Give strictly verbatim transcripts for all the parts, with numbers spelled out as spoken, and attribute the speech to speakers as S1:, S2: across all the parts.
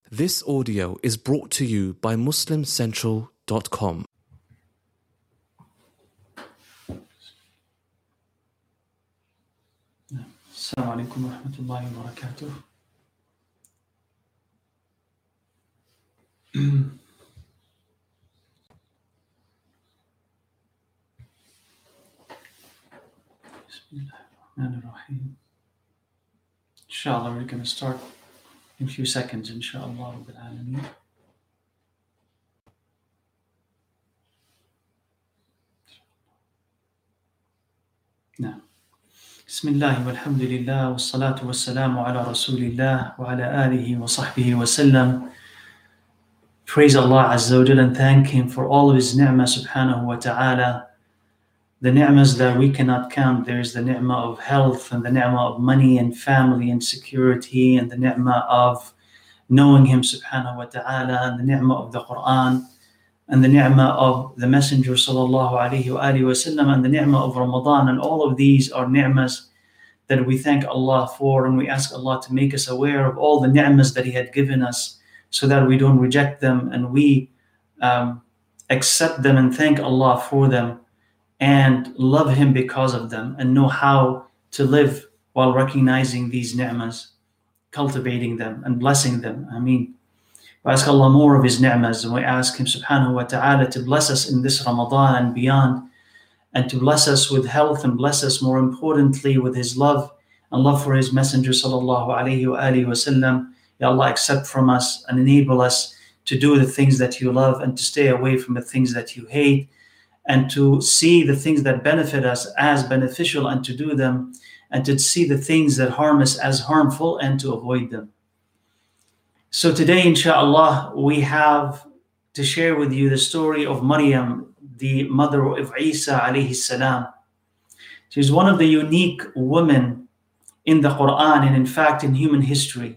S1: This audio is brought to you by Muslim Central dot com.
S2: Assalamu alaikum wa rahmatullahi wa barakatuh. Bismillahirrahmanirrahim. Inshallah, we're going to start in a few seconds, inshallah. Rabbil Alameen. Now, Bismillah walhamdulillah wassalatu wassalamu ala rasulillah wa ala alihi wa sahbihi wa sallam. Praise Allah Azza wa Jalla and thank Him for all of His ni'mah subhanahu wa ta'ala. The ni'mas that we cannot count. There is the ni'mah of health and the ni'mah of money and family and security and the ni'mah of knowing Him subhanahu wa ta'ala and the ni'mah of the Quran and the ni'mah of the Messenger sallallahu alayhi wa alihi wa sallam and the ni'mah of Ramadan. And all of these are ni'mas that we thank Allah for, and we ask Allah to make us aware of all the ni'mas that He had given us so that we don't reject them and we um, accept them and thank Allah for them and love Him because of them and know how to live while recognizing these ni'mas, cultivating them and blessing them. I mean, we ask Allah more of His ni'mas and we ask Him subhanahu wa ta'ala to bless us in this Ramadan and beyond, and to bless us with health and bless us more importantly with His love and love for His Messenger sallallahu alayhi wa alihi wa sallam. Ya Allah, accept from us and enable us to do the things that You love and to stay away from the things that You hate, and to see the things that benefit us as beneficial and to do them, and to see the things that harm us as harmful and to avoid them. So today, inshallah, we have to share with you the story of Maryam, the mother of Isa alayhi salam. She's one of the unique women in the Quran and in fact in human history.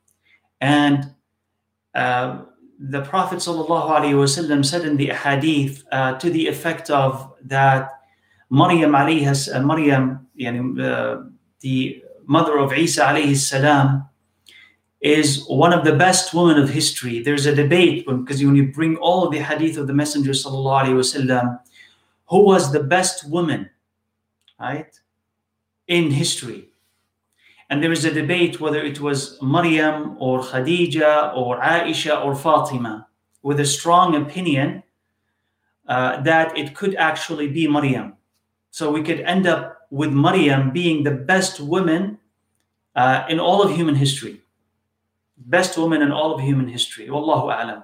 S2: And uh, the Prophet sallallahu alayhi wasallam said in the hadith uh, to the effect of that Maryam alayhi uh, Maryam, yani, uh, the mother of Isa alayhi salam, is one of the best women of history. There's a debate because when you bring all of the hadith of the Messenger sallallahu alayhi wasallam, who was the best woman, right, in history? And there is a debate whether it was Maryam or Khadija or Aisha or Fatima, with a strong opinion uh, that it could actually be Maryam. So we could end up with Maryam being the best woman uh, in all of human history. Best woman in all of human history. Wallahu a'lam.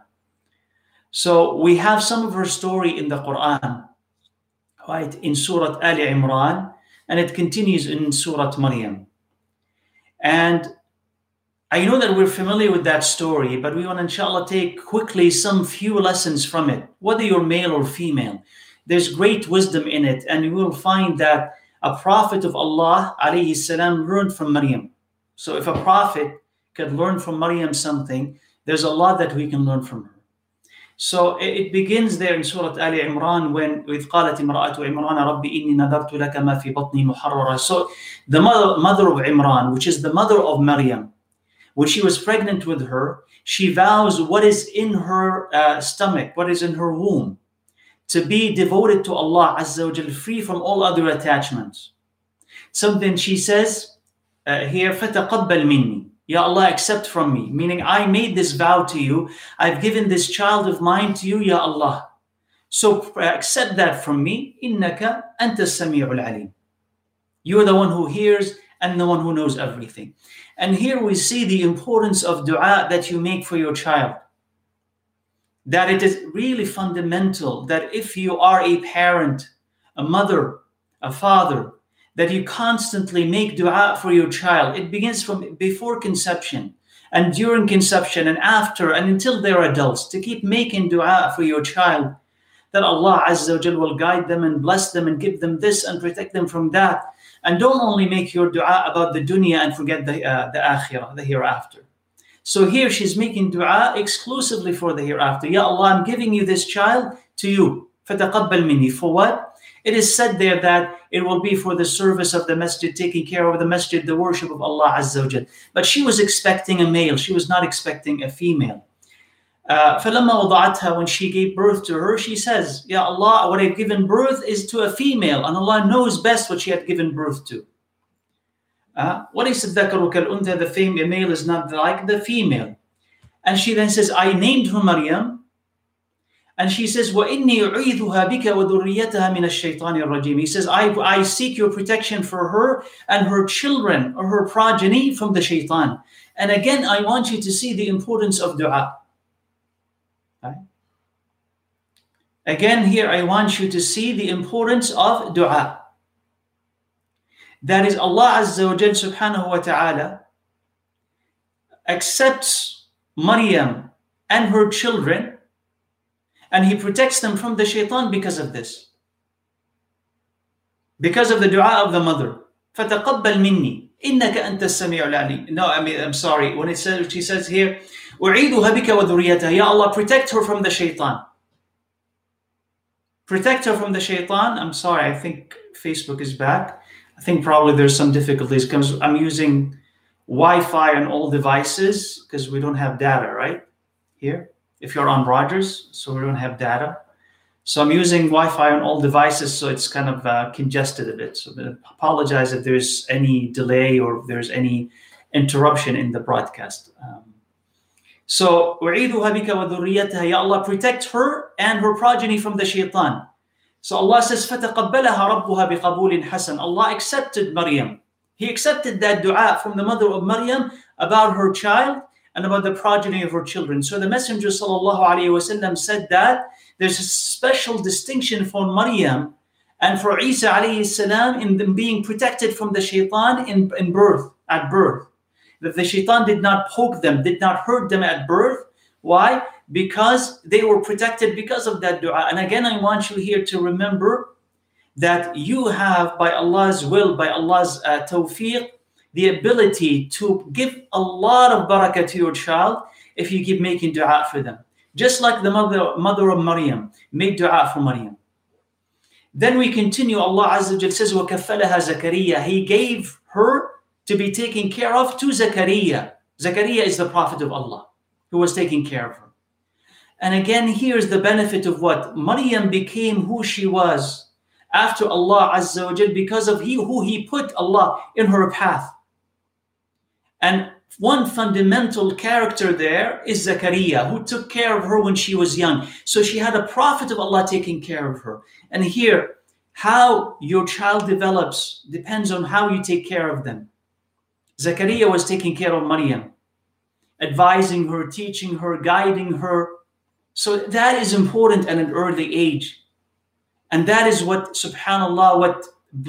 S2: So we have some of her story in the Quran, right, in Surah Ali Imran, and it continues in Surah Maryam. And I know that we're familiar with that story, but we want to inshallah take quickly some few lessons from it, whether you're male or female. There's great wisdom in it, and you will find that a prophet of Allah alayhi salam learned from Maryam. So if a prophet could learn from Maryam something, there's a lot that we can learn from her. So it begins there in Surah Ali Imran when إِذْ قَالَتِ امْرَأَةُ عِمْرَانَ رَبِّ إِنِّي نَذَرْتُ لَكَ مَا فِي بَطْنِي مُحَرَّرًا. So the mother, mother of Imran, which is the mother of Maryam, when she was pregnant with her, she vows what is in her uh, stomach, what is in her womb, to be devoted to Allah Azza wa Jal, free from all other attachments. Something she says uh, here, فَتَقَبَّلْ مِنِّي. Ya Allah, accept from me, meaning I made this vow to You. I've given this child of mine to You, Ya Allah. So accept that from me. إِنَّكَ أَنْتَ السَّمِيعُ الْعَلِيمُ. You are the one who hears and the one who knows everything. And here we see the importance of dua that you make for your child. That it is really fundamental that if you are a parent, a mother, a father, that you constantly make dua for your child. It begins from before conception and during conception and after and until they're adults, to keep making dua for your child, that Allah Azza wa Jal will guide them and bless them and give them this and protect them from that. And don't only make your dua about the dunya and forget the, uh, the akhirah, the hereafter. So here she's making dua exclusively for the hereafter. Ya Allah, I'm giving You this child to You. فَتَقَبَّلْ مِنِّي. For what? It is said there that it will be for the service of the masjid, taking care of the masjid, the worship of Allah Azza wa Jal. But she was expecting a male. She was not expecting a female. Uh, فَلَمَّا وَضَعَتْهَا, when she gave birth to her, she says, Ya Allah, what I've given birth is to a female, and Allah knows best what she had given birth to. Uh, what is الذَّكَرُ كَالْأُنْثَى? The female, male is not like the female. And she then says, I named her Maryam. And she says, وَإِنِّي أُعِيذُهَا بِكَ وَذُرِّيَّتَهَا مِنَ الشَّيْطَانِ الرَّجِيمِ. He says, I, I seek your protection for her and her children or her progeny from the shaitan. And again, I want you to see the importance of dua. Right? Again, here I want you to see the importance of dua. That is, Allah Azza wa Jal subhanahu wa ta'ala accepts Maryam and her children, and He protects them from the shaitan because of this. Because of the dua of the mother. فَتَقَبَّلْ مِنِّي إِنَّكَ أَنْتَ السَّمِيعُ الْعَلِيمُ. No, I mean, I'm sorry. When it says, she says here, أُعِيدُهَا بِكَ وَذُرِّيَّتَهَا. Ya Allah, protect her from the shaitan. Protect her from the shaitan. I'm sorry, I think Facebook is back. I think probably there's some difficulties because I'm using Wi-Fi on all devices because we don't have data, right? Here, if you're on Rogers, so we don't have data. So I'm using Wi-Fi on all devices, so it's kind of uh, congested a bit. So I apologize if there's any delay or if there's any interruption in the broadcast. Um, so, وَعِيدُهَا بِكَ وَذُرِّيَّتَهَا. Ya Allah, protect her and her progeny from the shaitan. So Allah says, فَتَقَبَّلَهَا رَبُّهَا بِقَبُولٍ حَسَنٍ. Allah accepted Maryam. He accepted that dua from the mother of Maryam about her child and about the progeny of her children. So the Messenger sallallahu alaihi wasallam said that there's a special distinction for Maryam and for Isa alayhi salam in them being protected from the shaitan in, in birth, at birth. That the shaitan did not poke them, did not hurt them at birth. Why? Because they were protected because of that dua. And again, I want you here to remember that you have, by Allah's will, by Allah's uh, tawfiq, the ability to give a lot of barakah to your child if you keep making dua for them. Just like the mother, mother of Maryam made dua for Maryam. Then we continue. Allah Azza wa Jal says, وَكَفَّلَهَا Zakaria. He gave her to be taken care of to Zakaria. Zakaria is the prophet of Allah who was taking care of her. And again, here's the benefit of what? Maryam became who she was after Allah Azza wa Jal because of he who He put Allah in her path. And one fundamental character there is Zakaria, who took care of her when she was young. So she had a prophet of Allah taking care of her. And here, how your child develops depends on how you take care of them. Zakaria was taking care of Maryam, advising her, teaching her, guiding her. So that is important at an early age. And that is what, subhanAllah, what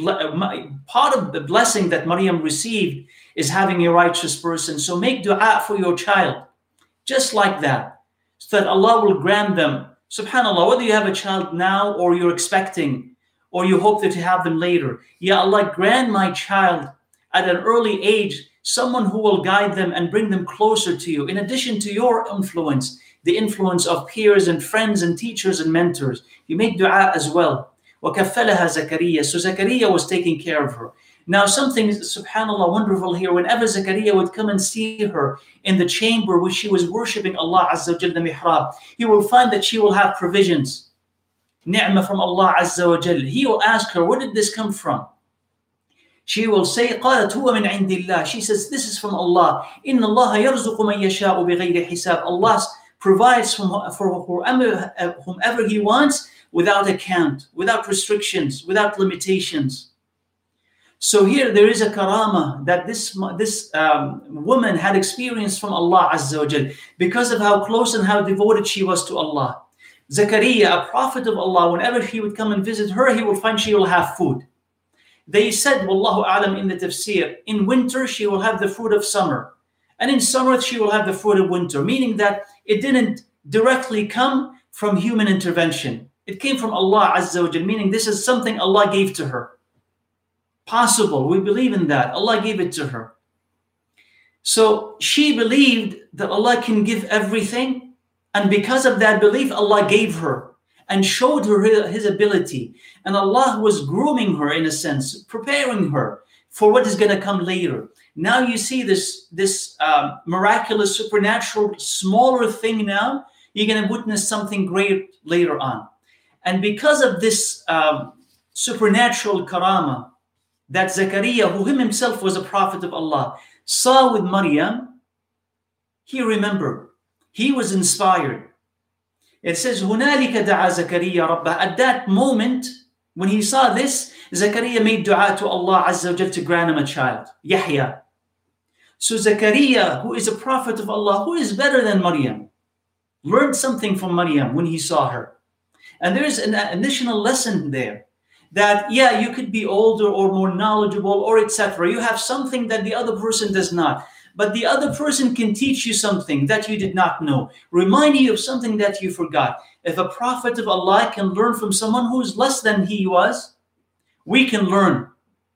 S2: part of the blessing that Maryam received is having a righteous person. So make dua for your child, just like that, so that Allah will grant them. SubhanAllah, whether you have a child now or you're expecting, or you hope that you have them later. Ya Allah, grant my child at an early age someone who will guide them and bring them closer to you, in addition to your influence, the influence of peers and friends and teachers and mentors. You make dua as well. وَكَفَّلَهَا Zakaria. So Zakaria was taking care of her. Now something, subhanAllah, wonderful here. Whenever Zakaria would come and see her in the chamber where she was worshipping Allah Azza wa Jal, the mihrab, he will find that she will have provisions, ni'mah from Allah Azza wa Jal. He will ask her, where did this come from? She will say, قَالَتْ هُوَ مِنْ عِنْدِ اللَّهِ. She says, this is from Allah. إِنَّ اللَّهَ يَرْزُقُ مَنْ يَشَاءُ بِغَيْرِ حِسَابٍ. Allah provides from, for whomever, whomever He wants without account, without restrictions, without limitations. So here there is a karama that this, this um, woman had experienced from Allah Azza wa Jal because of how close and how devoted she was to Allah. Zakaria, a prophet of Allah, whenever he would come and visit her, he will find she will have food. They said, Wallahu a'lam, in the tafsir, in winter she will have the food of summer, and in summer she will have the food of winter, meaning that it didn't directly come from human intervention. It came from Allah Azza wa Jal, meaning this is something Allah gave to her. Possible, we believe in that. Allah gave it to her. So she believed that Allah can give everything, and because of that belief, Allah gave her. and showed her his ability. And Allah was grooming her in a sense, preparing her for what is going to come later. Now you see this, this um, miraculous, supernatural, smaller thing now. You're going to witness something great later on. And because of this um, supernatural karama that Zakaria, who him himself was a prophet of Allah, saw with Maryam, he remembered. He was inspired. It says, هُنَالِكَ دَعَى زَكَرِيَّا رَبَّهُ. At that moment, when he saw this, Zakaria made dua to Allah Azza wa Jal to grant him a child, Yahya. So Zakaria, who is a prophet of Allah, who is better than Maryam, learned something from Maryam when he saw her. And there's an additional lesson there that, yeah, you could be older or more knowledgeable or et cetera. You have something that the other person does not. But the other person can teach you something that you did not know, remind you of something that you forgot. If a prophet of Allah can learn from someone who is less than he was, we can learn.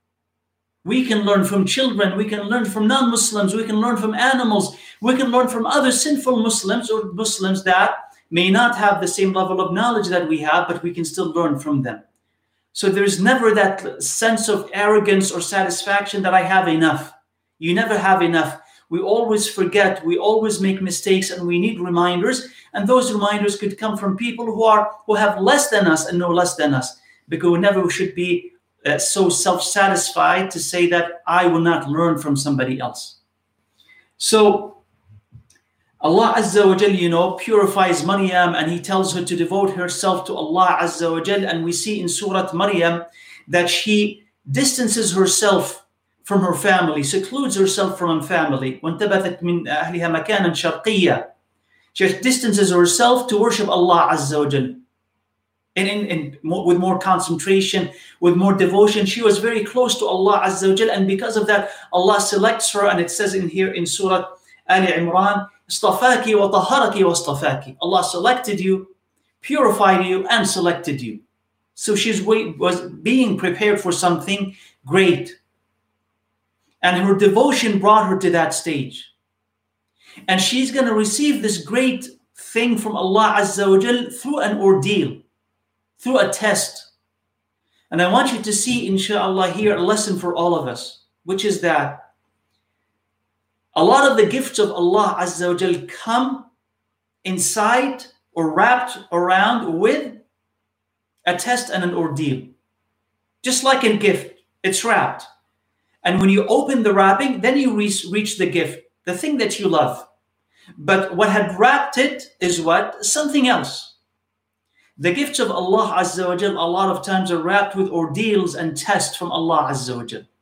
S2: We can learn from children, we can learn from non-Muslims, we can learn from animals, we can learn from other sinful Muslims or Muslims that may not have the same level of knowledge that we have, but we can still learn from them. So there's never that sense of arrogance or satisfaction that I have enough. You never have enough. We always forget, we always make mistakes, and we need reminders. And those reminders could come from people who are who have less than us and know less than us. Because we never should be uh, so self-satisfied to say that I will not learn from somebody else. So Allah Azza wa Jal, you know, purifies Maryam, and He tells her to devote herself to Allah Azza wa Jal. And we see in Surah Maryam that she distances herself from her family, secludes herself from her family. وَانْتَبَثَتْ مِنْ أَهْلِهَا مَكَانًا شَرْقِيًّا. She distances herself to worship Allah Azza wa Jal. And in, in, more, with more concentration, with more devotion. She was very close to Allah Azza wa Jal, and because of that, Allah selects her, and it says in here in Surah Ali Imran, اصطفاكِ وطهركِ واصطفاكِ. Allah selected you, purified you, and selected you. So she was being prepared for something great. And her devotion brought her to that stage. And she's going to receive this great thing from Allah Azza wa Jal through an ordeal, through a test. And I want you to see, inshallah, here a lesson for all of us, which is that a lot of the gifts of Allah Azza wa Jal come inside or wrapped around with a test and an ordeal. Just like a gift, it's wrapped. And when you open the wrapping, then you reach, reach the gift, the thing that you love. But what had wrapped it is what? Something else. The gifts of Allah Azza wa Jal a lot of times are wrapped with ordeals and tests from Allah Azza wa Jal.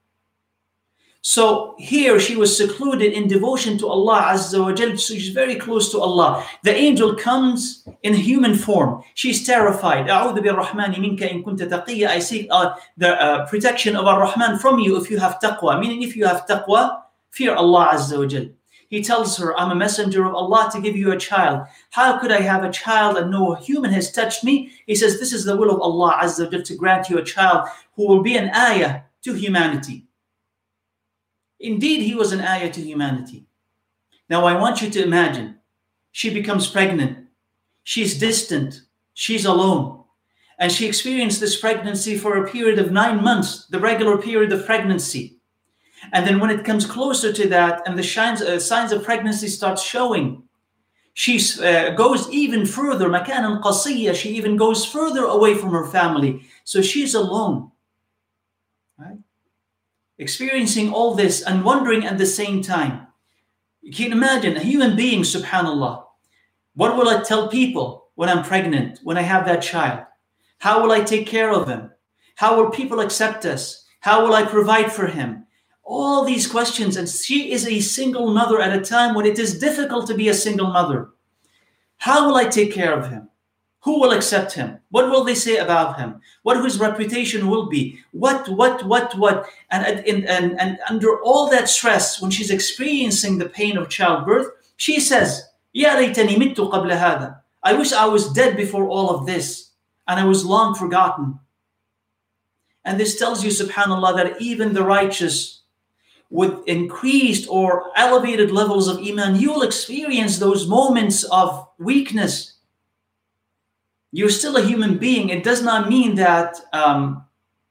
S2: So here she was secluded in devotion to Allah Azza wa Jal. So she's very close to Allah. The angel comes in human form. She's terrified. أعوذ بالرحمن منك إن كنت تقيا. I seek uh, the uh, protection of Ar-Rahman from you if you have taqwa. Meaning if you have taqwa, fear Allah Azza wa Jal. He tells her, I'm a messenger of Allah to give you a child. How could I have a child and no human has touched me? He says, this is the will of Allah Azza wa Jal to grant you a child who will be an ayah to humanity. Indeed, he was an ayah to humanity. Now I want you to imagine, she becomes pregnant. She's distant. She's alone. And she experienced this pregnancy for a period of nine months, the regular period of pregnancy. And then when it comes closer to that and the signs, uh, signs of pregnancy start showing, she uh, goes even further, مَكَانًا قَصِيًّا. She even goes further away from her family. So she's alone. Right? Experiencing all this and wondering at the same time. You can imagine a human being, subhanallah. What will I tell people when I'm pregnant, when I have that child? How will I take care of him? How will people accept us? How will I provide for him? All these questions. And she is a single mother at a time when it is difficult to be a single mother. How will I take care of him? Who will accept him? What will they say about him? What his reputation will be? What, what, what, what? And, and, and, and under all that stress, when she's experiencing the pain of childbirth, she says, Ya laytani mittu qabla hada. I wish I was dead before all of this, and I was long forgotten. And this tells you, subhanAllah, that even the righteous with increased or elevated levels of iman, you'll experience those moments of weakness. You're still a human being. It does not mean that um,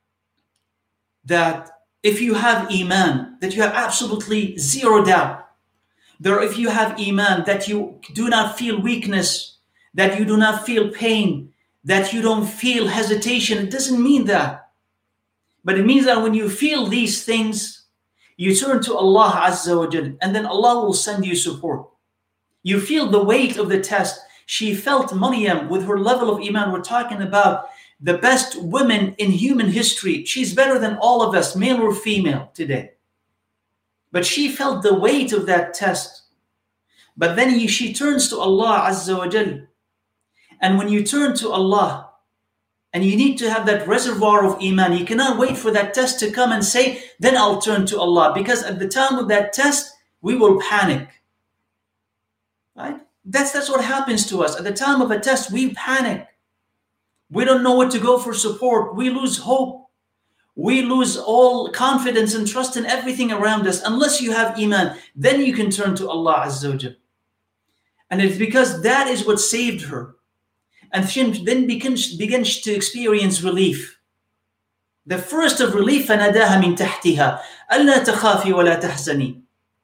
S2: that if you have iman, that you have absolutely zero doubt. There, if you have iman, that you do not feel weakness, that you do not feel pain, that you don't feel hesitation. It doesn't mean that. But it means that when you feel these things, you turn to Allah Azza wa Jal, and then Allah will send you support. You feel the weight of the test. She felt Maryam with her level of iman. We're talking about the best women in human history. She's better than all of us, male or female, today. But she felt the weight of that test. But then he, she turns to Allah Azza wa Jal. And when you turn to Allah, and you need to have that reservoir of iman, you cannot wait for that test to come and say, then I'll turn to Allah. Because at the time of that test, we will panic. Right? That's, that's what happens to us. At the time of a test, we panic. We don't know what to go for support. We lose hope. We lose all confidence and trust in everything around us. Unless you have iman, then you can turn to Allah Azza wa Jal. And it's because that is what saved her. And she then begins, begins to experience relief. The first of relief, فَنَدَاهَا مِن تَحْتِهَا أَلَّا تَخَافِي وَلَا تَحْزَنِي.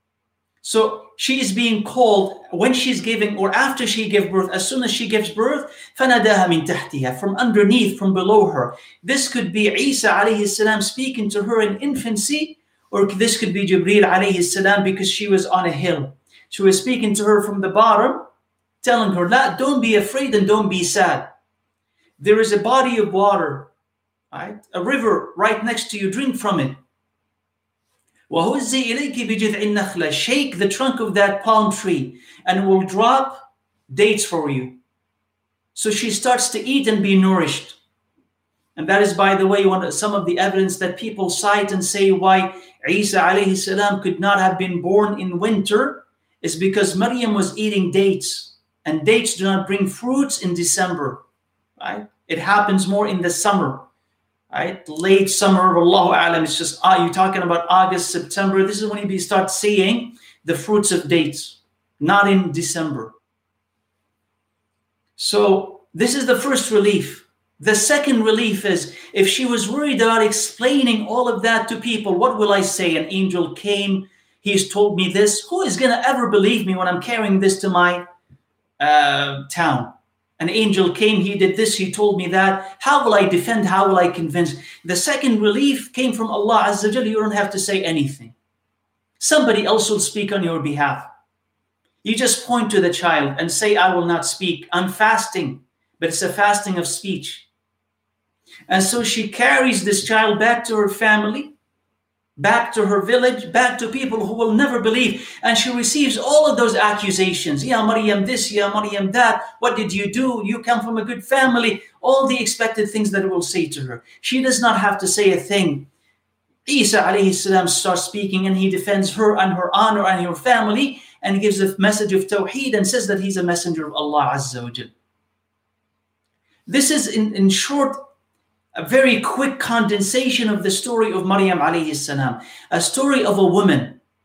S2: So she is being called when she's giving, or after she gives birth, as soon as she gives birth, فَنَدَاهَا مِن تَحْتِهَا, from underneath, from below her. This could be Isa alayhi salam speaking to her in infancy, or this could be Jibreel alayhi salam because she was on a hill. She was speaking to her from the bottom, telling her, La, don't be afraid and don't be sad. There is a body of water, right? A river right next to you, drink from it. وَهُزِّي إِلَيْكِ بِجِذْعِ النَّخْلَةِ, shake the trunk of that palm tree and it will drop dates for you. So she starts to eat and be nourished. And that is, by the way, one of, some of the evidence that people cite and say why Isa alayhi salam could not have been born in winter is because Maryam was eating dates. And dates do not bring fruits in December, right? It happens more in the summer, right? Late summer, Wallahu a'lam, it's just, ah, you're talking about August, September. This is when you start seeing the fruits of dates, not in December. So this is the first relief. The second relief is, if she was worried about explaining all of that to people, what will I say? An angel came, he's told me this. Who is going to ever believe me when I'm carrying this to my Uh, town? An angel came, he did this, he told me that. How will I defend? How will I convince? The second relief came from Allah Azza wa Jalla. You don't have to say anything. Somebody else will speak on your behalf. You just point to the child and say, I will not speak. I'm fasting, but it's a fasting of speech. And so she carries this child back to her family, back to her village, back to people who will never believe. And she receives all of those accusations. Ya Maryam this, Ya Maryam that. What did you do? You come from a good family. All the expected things that it will say to her. She does not have to say a thing. Isa alayhi salam starts speaking and he defends her and her honor and her family and gives a message of Tawheed and says that he's a messenger of Allah Azza wa Jal. This is in, in short, a very quick condensation of the story of Maryam alayhi salam, a story of a woman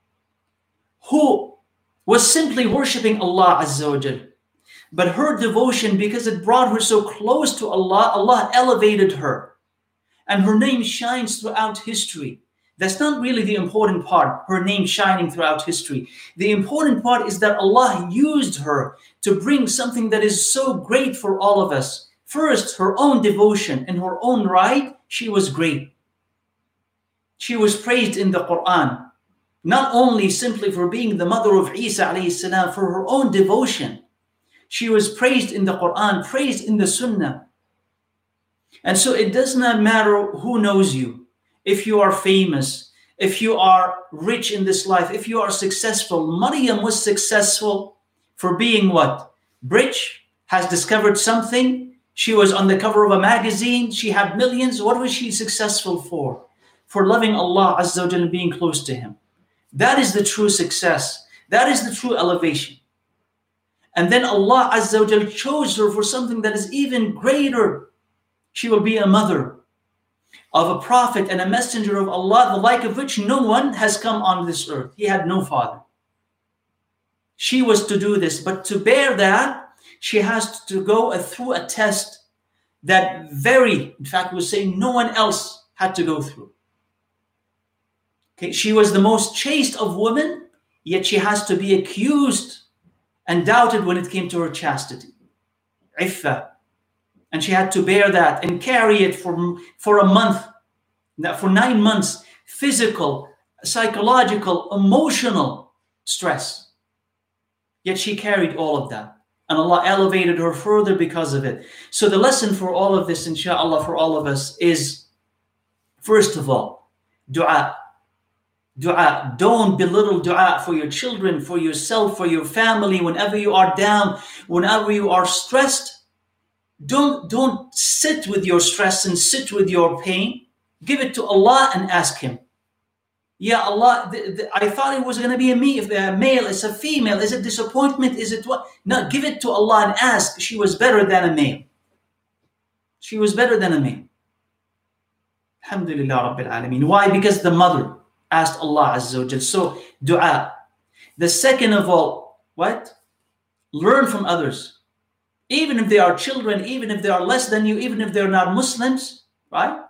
S2: who was simply worshipping Allah Azza wa Jal. But her devotion, because it brought her so close to Allah, Allah elevated her. And her name shines throughout history. That's not really the important part, her name shining throughout history. The important part is that Allah used her to bring something that is so great for all of us. First, her own devotion in her own right, she was great. She was praised in the Quran, not only simply for being the mother of Isa alayhi salam, for her own devotion. She was praised in the Quran, praised in the Sunnah. And so it does not matter who knows you. If you are famous, if you are rich in this life, if you are successful. Maryam was successful for being what? Rich, has discovered something. She was on the cover of a magazine. She had millions. What was she successful for? For loving Allah Azza wa Jalla and being close to Him. That is the true success. That is the true elevation. And then Allah Azza wa Jalla chose her for something that is even greater. She will be a mother of a prophet and a messenger of Allah, the like of which no one has come on this earth. He had no father. She was to do this, but to bear that, she has to go through a test that very, in fact, we're saying no one else had to go through. Okay, she was the most chaste of women, yet she has to be accused and doubted when it came to her chastity. Iffa. And she had to bear that and carry it for, for a month, for nine months, physical, psychological, emotional stress. Yet she carried all of that. And Allah elevated her further because of it. So the lesson for all of this, inshallah, for all of us is, first of all, dua. Dua. Don't belittle dua for your children, for yourself, for your family. Whenever you are down, whenever you are stressed, don't, don't sit with your stress and sit with your pain. Give it to Allah and ask Him. Yeah, Allah, the, the, I thought it was going to be a, me, a male, it's a female. Is it disappointment? Is it what? No, give it to Allah and ask. She was better than a male. She was better than a male. Alhamdulillah Rabbil Alameen. Why? Because the mother asked Allah Azza wa Jal. So, dua. The second of all, what? Learn from others. Even if they are children, even if they are less than you, even if they're not Muslims, right?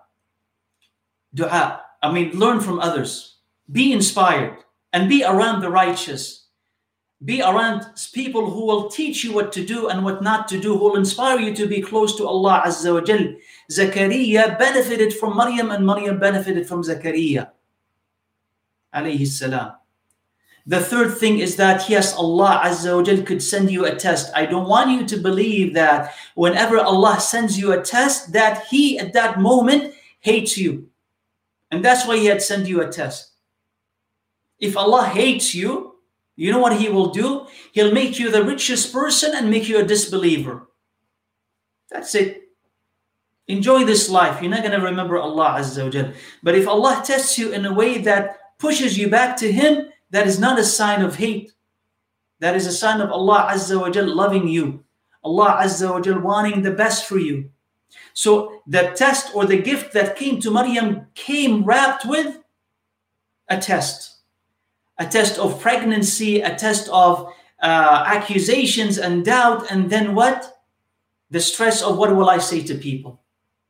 S2: Dua. I mean, learn from others. Be inspired and be around the righteous. Be around people who will teach you what to do and what not to do, who will inspire you to be close to Allah Azza wa Jal. Zakaria benefited from Maryam and Maryam benefited from Zakaria. Alayhi salam. The third thing is that, yes, Allah Azza wa Jal could send you a test. I don't want you to believe that whenever Allah sends you a test, that He at that moment hates you. And that's why He had sent you a test. If Allah hates you, you know what He will do? He'll make you the richest person and make you a disbeliever. That's it. Enjoy this life. You're not going to remember Allah Azza wa Jal. But if Allah tests you in a way that pushes you back to Him, that is not a sign of hate. That is a sign of Allah Azza wa Jal loving you. Allah Azza wa Jal wanting the best for you. So the test or the gift that came to Maryam came wrapped with a test. A test of pregnancy, a test of uh, accusations and doubt, and then what? The stress of what will I say to people?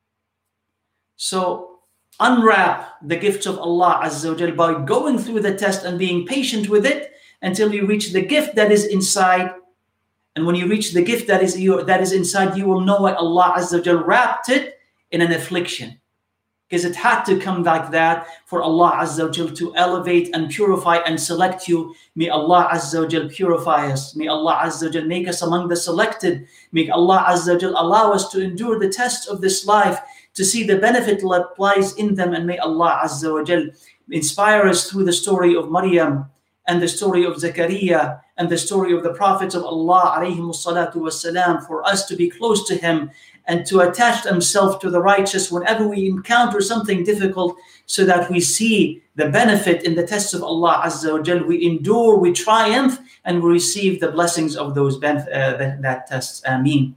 S2: So unwrap the gifts of Allah Azza wa Jal by going through the test and being patient with it until you reach the gift that is inside. And when you reach the gift that is your, that is inside, you will know what Allah Azza wa Jal wrapped it in an affliction. Because it had to come like that for Allah Azza wa Jal to elevate and purify and select you. May Allah Azza wa Jal purify us. May Allah Azza wa Jal make us among the selected. May Allah Azza wa Jal allow us to endure the tests of this life, to see the benefit that lies in them. And may Allah Azza wa Jal inspire us through the story of Maryam and the story of Zakaria and the story of the prophets of Allah alayhimu salatu wassalam, for us to be close to Him and to attach themselves to the righteous whenever we encounter something difficult, so that we see the benefit in the tests of Allah Azza wa Jal. We endure, we triumph, and we receive the blessings of those benef- uh, that, that tests. Ameen.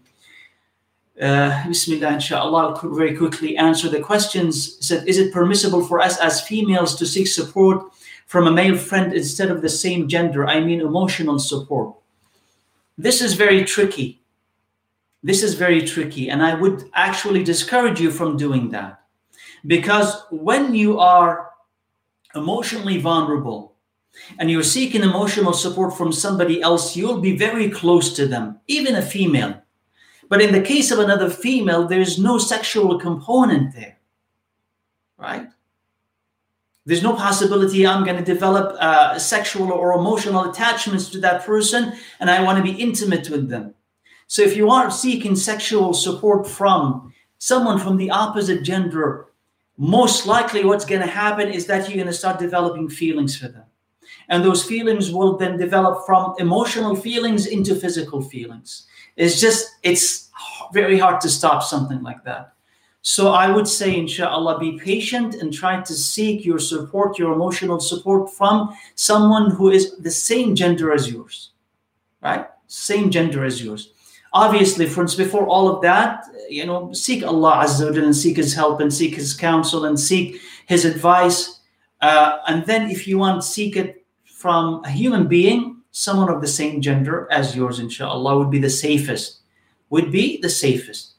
S2: Uh, Bismillah, inshallah, I'll very quickly answer the questions. It said, is it permissible for us as females to seek support from a male friend instead of the same gender? I mean, emotional support. This is very tricky. This is very tricky, and I would actually discourage you from doing that. Because when you are emotionally vulnerable and you're seeking emotional support from somebody else, you'll be very close to them, even a female. But in the case of another female, there's no sexual component there, right? There's no possibility I'm going to develop uh, sexual or emotional attachments to that person and I want to be intimate with them. So if you are seeking sexual support from someone from the opposite gender, most likely what's going to happen is that you're going to start developing feelings for them. And those feelings will then develop from emotional feelings into physical feelings. It's just, it's very hard to stop something like that. So I would say, inshallah, be patient and try to seek your support, your emotional support from someone who is the same gender as yours, right? Same gender as yours. Obviously, friends, before all of that, you know, seek Allah Azza wa Jalla and seek His help and seek His counsel and seek His advice. Uh, and then if you want, seek it from a human being, someone of the same gender as yours, inshallah, would be the safest. Would be the safest.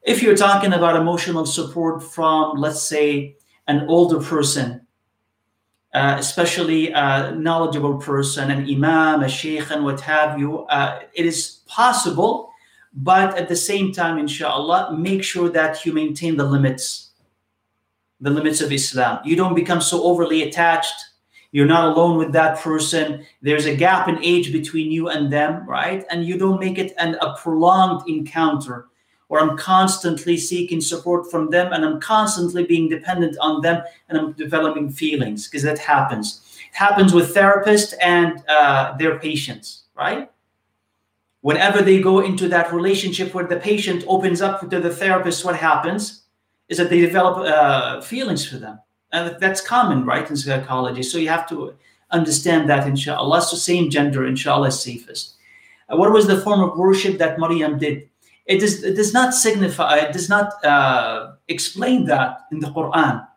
S2: If you're talking about emotional support from, let's say, an older person, uh, especially a knowledgeable person, an imam, a sheikh, and what have you, uh, it is possible, but at the same time, inshallah, make sure that you maintain the limits, the limits of Islam. You don't become so overly attached. You're not alone with that person. There's a gap in age between you and them, right? And you don't make it an, a prolonged encounter, or I'm constantly seeking support from them and I'm constantly being dependent on them and I'm developing feelings, because that happens. It happens with therapists and uh, their patients, right? Whenever they go into that relationship where the patient opens up to the therapist, what happens is that they develop uh, feelings for them. And that's common, right, in psychology. So you have to understand that, inshallah. So same gender, inshallah, is safest. Uh, what was the form of worship that Maryam did? It, is, it does not signify, it does not uh, explain that in the Quran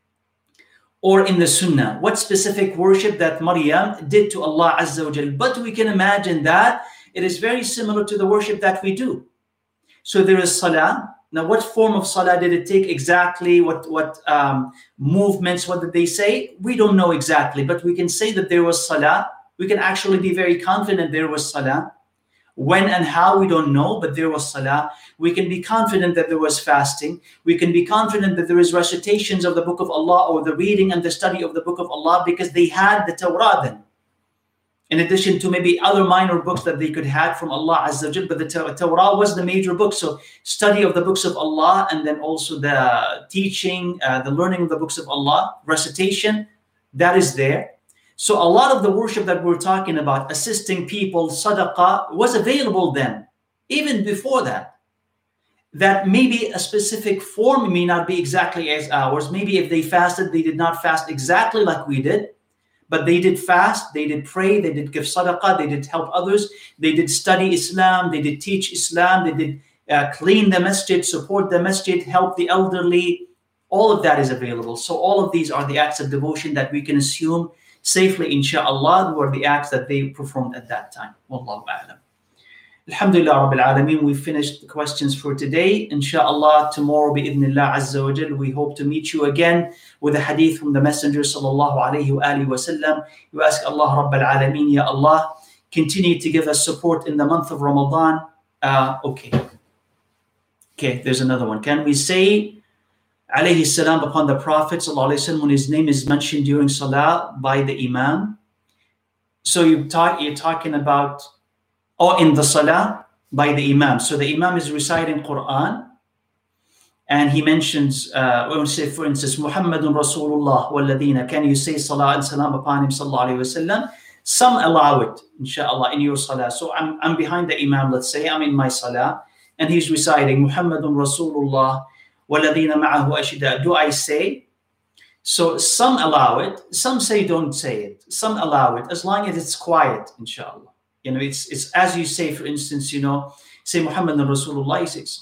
S2: or in the Sunnah, what specific worship that Maryam did to Allah Azza wa Jal. But we can imagine that it is very similar to the worship that we do. So there is salah. Now, what form of salah did it take exactly? What what um, movements? What did they say? We don't know exactly, but we can say that there was salah. We can actually be very confident there was salah. When and how, we don't know, but there was salah. We can be confident that there was fasting. We can be confident that there is recitations of the book of Allah, or the reading and the study of the book of Allah, because they had the Torah then, in addition to maybe other minor books that they could have from Allah Azza wa Jal, but the Torah was the major book. So study of the books of Allah, and then also the teaching, uh, the learning of the books of Allah, recitation, that is there. So a lot of the worship that we're talking about, assisting people, sadaqah, was available then, even before that. That maybe a specific form may not be exactly as ours. Maybe if they fasted, they did not fast exactly like we did. But they did fast, they did pray, they did give sadaqah, they did help others, they did study Islam, they did teach Islam, they did uh, clean the masjid, support the masjid, help the elderly. All of that is available. So all of these are the acts of devotion that we can assume safely, inshaAllah, were the acts that they performed at that time. Wallahu a'lam. Alhamdulillah Rabbil Alameen, we finished the questions for today. Insha'Allah, tomorrow, bi'idhnillah Azza wa Jal, we hope to meet you again with a hadith from the Messenger Sallallahu Alaihi wa alihi wa sallam. You ask Allah Rabbil Alameen, Ya Allah, continue to give us support in the month of Ramadan. Uh, okay. Okay, there's another one. Can we say alayhi salam upon the Prophet Sallallahu Alaihi Wasallam when his name is mentioned during Salah by the Imam? So you talk, you're talking about or in the salah by the imam. So the imam is reciting Quran, and he mentions, uh, when we say, for instance, Muhammadun Rasulullah walladina, can you say salah and salam upon him, sallallahu alayhi wasallam? Some allow it, inshallah, in your salah. So I'm, I'm behind the imam, let's say, I'm in my salah, and he's reciting Muhammadun Rasulullah walladina ma'ahu ashida. Do I say? So some allow it, some say don't say it. Some allow it, as long as it's quiet, inshallah. You know, it's it's as you say, for instance, you know, say Muhammad and Rasulullah, you say,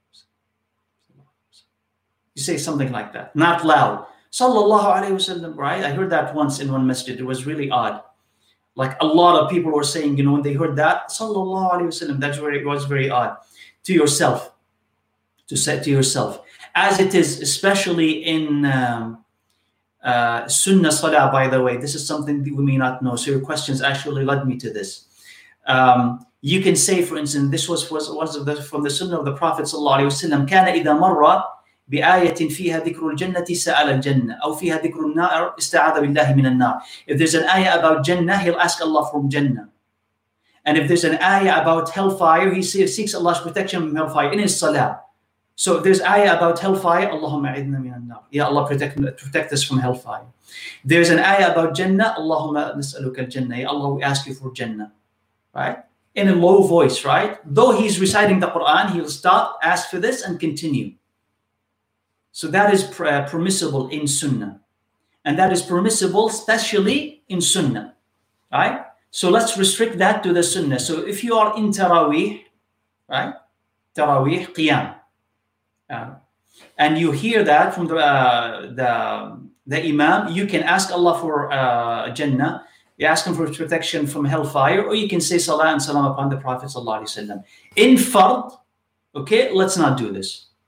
S2: you say something like that, not loud. Sallallahu alayhi wasallam, right? I heard that once in one masjid. It was really odd. Like a lot of people were saying, you know, when they heard that, Sallallahu alayhi wasallam, that's where it was very odd. To yourself, to say to yourself, as it is, especially in um, uh, Sunnah Salah, by the way, this is something that we may not know. So your questions actually led me to this. Um, you can say, for instance, this was was, was of the, from the Sunnah of the Prophet sallallahu alaihi wasallam. كان إذا مر بآية فيها ذكر الجنة سأل الجنة أو فيها ذكر النار استعاذ بالله من النار. If there's an ayah about Jannah, he'll ask Allah from Jannah. And if there's an ayah about hellfire, he seeks Allah's protection from hellfire in his salah. So if there's ayah about hellfire, Allahumma a'idna min an-nar. Ya Allah, protect, protect us from hellfire. There's an ayah about Jannah, Allahumma nas'aluka al-Jannah. Ya Allah, we ask you for Jannah. Right? In a low voice, right? Though he's reciting the Quran, he'll stop, ask for this, and continue. So that is uh, permissible in Sunnah. And that is permissible especially in Sunnah. Right? So let's restrict that to the Sunnah. So if you are in Taraweeh, right? Taraweeh, Qiyam. Uh, and you hear that from the, uh, the, the Imam, you can ask Allah for uh, Jannah. You ask him for protection from hellfire, or you can say salah and salam upon the Prophet sallallahu alaihi wasallam. In fard, okay, let's not do this.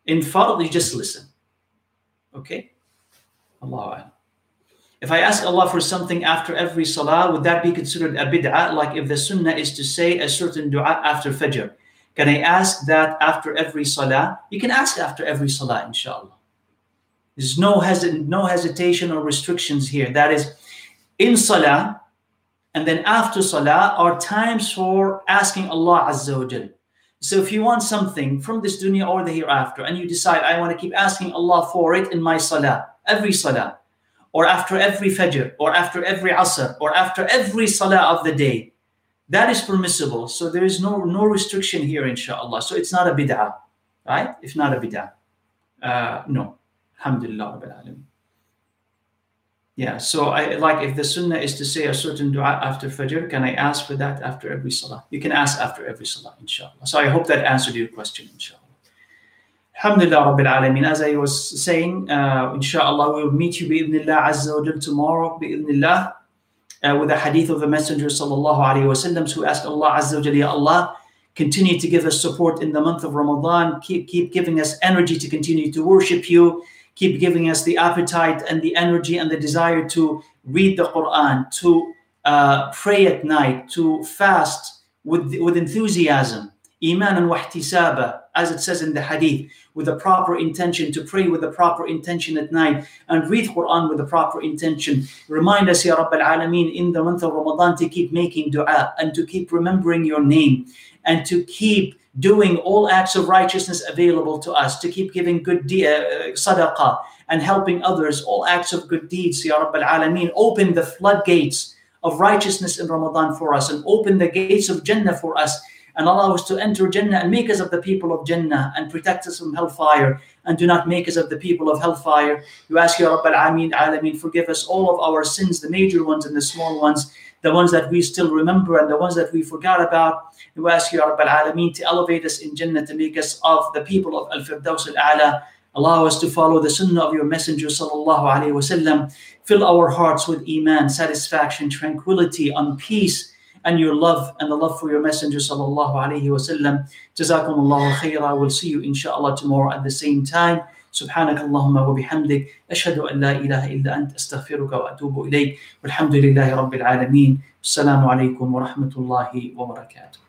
S2: In fard, you just listen. Okay? Allahu Akbar. If I ask Allah for something after every salah, would that be considered a bid'ah? Like if the sunnah is to say a certain dua after fajr, can I ask that after every salah? You can ask after every salah, inshallah. There's no, hesit- no hesitation or restrictions here. That is, in salah, and then after salah are times for asking Allah Azza wa Jal. So if you want something from this dunya or the hereafter, and you decide, I want to keep asking Allah for it in my salah, every salah, or after every fajr, or after every asr, or after every salah of the day, that is permissible. So there is no, no restriction here, inshallah. So it's not a bid'ah, right? If not a bid'ah. Uh, no. Alhamdulillah Rabbil Alameen. Yeah, so I like if the sunnah is to say a certain dua after fajr, can I ask for that after every salah? You can ask after every salah, inshallah. So I hope that answered your question, inshallah. Alhamdulillah Rabbil Alameen. As I was saying, uh, inshallah, we'll meet you bi'idhnillah azza wa jal tomorrow, bi'idhnillah, uh, with a hadith of the Messenger sallallahu alayhi wa sallam, who asked Allah azza wa jal, Ya Allah, continue to give us support in the month of Ramadan, keep, keep giving us energy to continue to worship you, keep giving us the appetite and the energy and the desire to read the Quran, to uh, pray at night, to fast with, with enthusiasm, imanan wa ihtisaba, as it says in the hadith, with the proper intention, to pray with the proper intention at night, and read Quran with the proper intention. Remind us, Ya Rabbil Alameen, in the month of Ramadan to keep making dua, and to keep remembering your name, and to keep doing all acts of righteousness available to us, to keep giving good de- uh, sadaqah and helping others, all acts of good deeds, Ya Rabbil Alameen. Open the floodgates of righteousness in Ramadan for us, and open the gates of Jannah for us, and allow us to enter Jannah and make us of the people of Jannah, and protect us from hellfire, and do not make us of the people of hellfire. You ask, Ya Rabbil Alameen, forgive us all of our sins, the major ones and the small ones, the ones that we still remember and the ones that we forgot about. We ask you, Ya Rabbil Alameen, to elevate us in Jannah, to make us of the people of Al-Firdaus Al-A'la. Allow us to follow the sunnah of your Messenger sallallahu alayhi wa sallam. Fill our hearts with iman, satisfaction, tranquility, and peace, and your love, and the love for your Messenger sallallahu alayhi wa sallam. Jazakumullahu khaira. We'll see you inshallah tomorrow at the same time. سبحانك اللهم وبحمدك أشهد أن لا إله إلا أنت أستغفرك وأتوب إليك والحمد لله رب العالمين. السلام عليكم ورحمة الله وبركاته.